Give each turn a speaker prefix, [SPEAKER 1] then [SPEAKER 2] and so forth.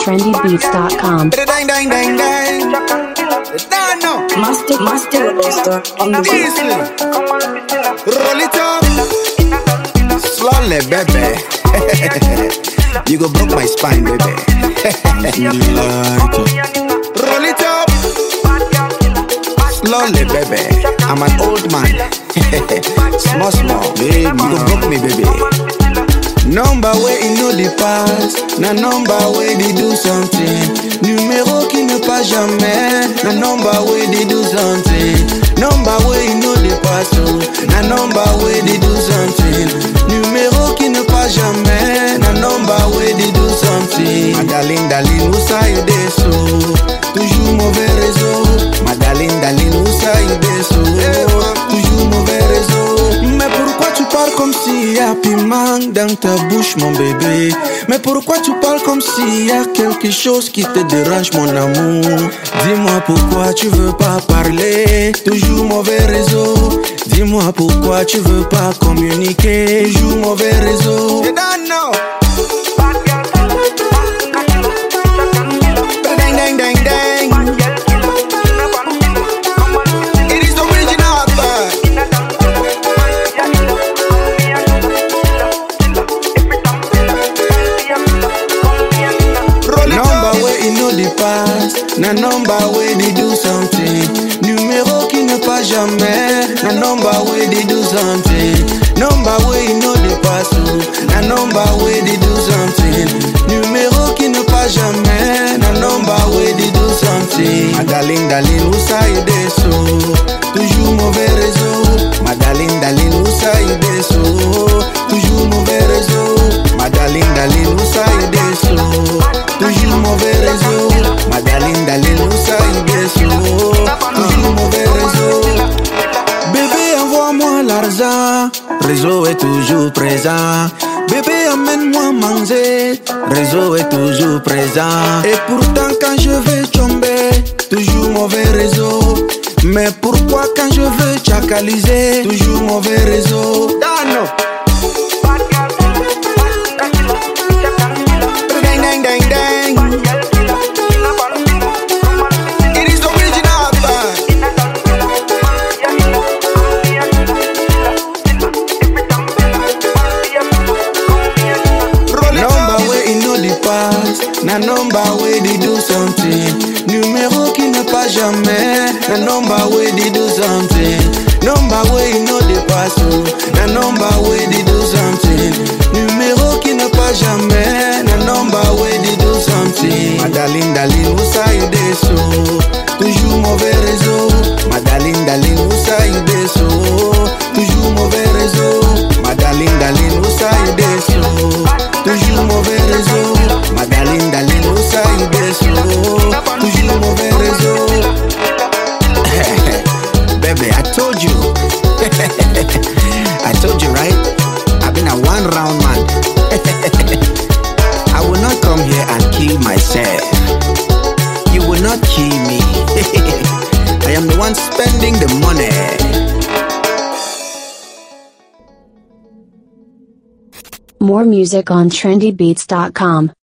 [SPEAKER 1] trendybeats.com.
[SPEAKER 2] Master on the
[SPEAKER 3] Roll it up, slowly, baby. You go broke my spine, baby. Roll it up, slowly, baby. I'm an old man. Small, baby. You go broke me, baby. Number way il nous dépasse, na number way they do something. Numéro qui ne passe jamais, na number way they do something. Number way il nous dépasse, na number way they do something. Numéro qui ne passe jamais, na number way they do something. Madaline, où ça y est so? Toujours mauvais réseau. Madaline, où ça y est so? Toujours mauvais réseau. Mais pourquoi tu parles comme s'il y a piment dans ta bouche, mon bébé? Mais pourquoi tu parles comme s'il y a quelque chose qui te dérange, mon amour? Dis-moi pourquoi tu veux pas parler, toujours mauvais réseau. Dis-moi pourquoi tu veux pas communiquer, toujours mauvais réseau. You don't know. Dang, dang, dang. It is original, but number way il nous dépasse, na number way they do something. Numéro qui ne passe jamais, na number way they do something. Number way il nous dépasse, na number way they do something. Numéro qui ne passe jamais, na number way they do something. Madaline, où ça y est so? Toujours mauvais réseau. Madaline, où ça y est so? Toujours mauvais réseau. Madaline, où ça y est so? Toujours mauvais réseau. Madaline, où ça y est so? Toujours mauvais réseau. Bébé, envoie-moi l'argent. Réseau est toujours présent. Bébé, amène-moi manger. Réseau est toujours présent. Et pourtant quand je vais tomber, toujours mauvais réseau. Mais pourquoi quand je veux chacaliser, toujours mauvais réseau? Dano. Dang, dang, dang. It is original, but number way il nous dépasse, na number way they do something. Numéro qui ne passe jamais, na number way they do something. Number way il nous dépasse, na number way they do something. Numéro qui ne passe jamais, na number way they do something. Madaline, où ça y est so? Toujours mauvais réseau. Madaline, où ça y est so? Toujours mauvais réseau. Madaline, où ça y est so? Toujours mauvais réseau. Madaline, où ça y est so? Toujours mauvais réseau. Baby, I told you. I told you, right? I've been a one round man. I will not come here and kill myself. You will not kill me. I am the one spending the money.
[SPEAKER 1] More music on trendybeats.com.